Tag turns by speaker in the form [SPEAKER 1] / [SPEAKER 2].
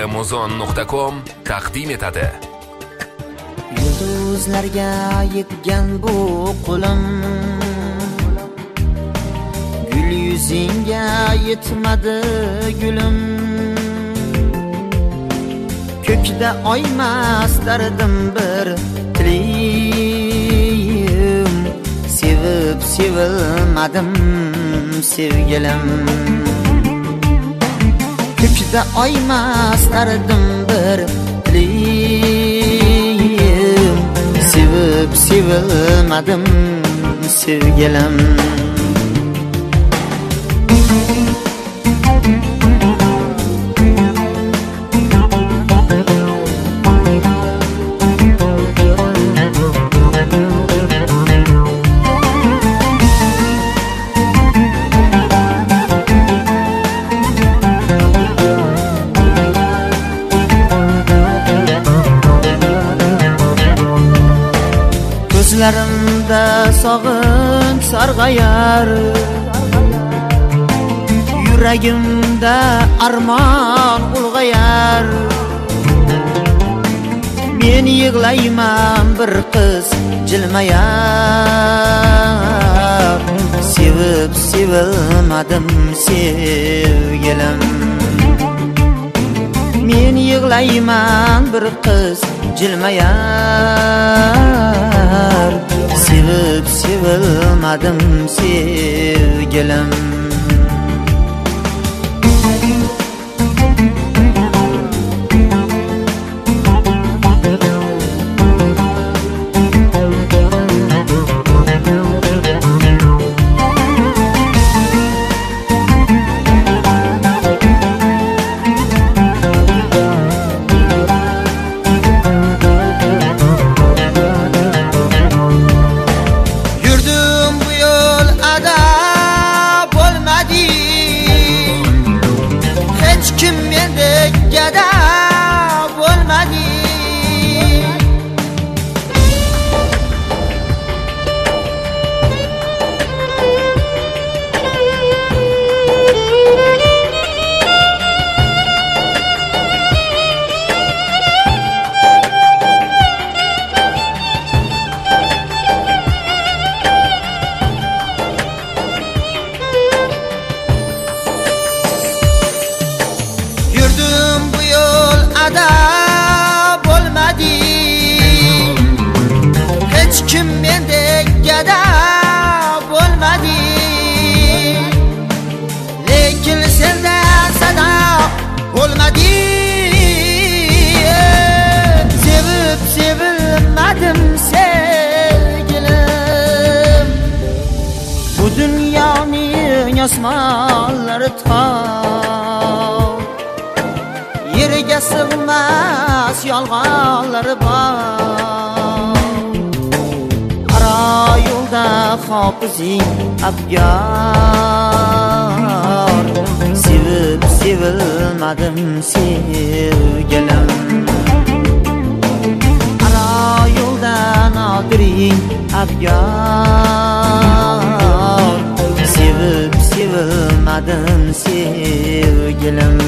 [SPEAKER 1] Muzon.com taqdim etadi.
[SPEAKER 2] Yulduzlarga yetgan bu qo'lim, gul yuzingga yetmadi gulim. Ko'kda oymas dardim bir tilim, sevib sevilmadim sevgilim. Ko'kda oymas dardim bir tilim, sevib sevilmadim sevgilim. Gözlerimde sog'inch sarg'ayar, yuragimda armon ulg'ayar. Men yig'layman bir qiz jilmayar, sevib sevilmadim sevgilim. Men yig'layman bir qiz jilmayar, sevib sevilmadim sevgilim. Kim mendek gada bo'lmadi. Yurdim bu yo'l ada bo'lmadi, hech kim mendek gada bo'lmadi. Lekin senda sada bo'lmadi, sevib sevilmadim sevgilim. Bu dunyoning osmonlari tor, yerga sig'mas yolg'onlari bor. Qaro yo'lda hofizing abgor, sevib sevilmadim sevgilim. Qaro yo'lda nodiring abgor, sevib sevilmadim sevgilim.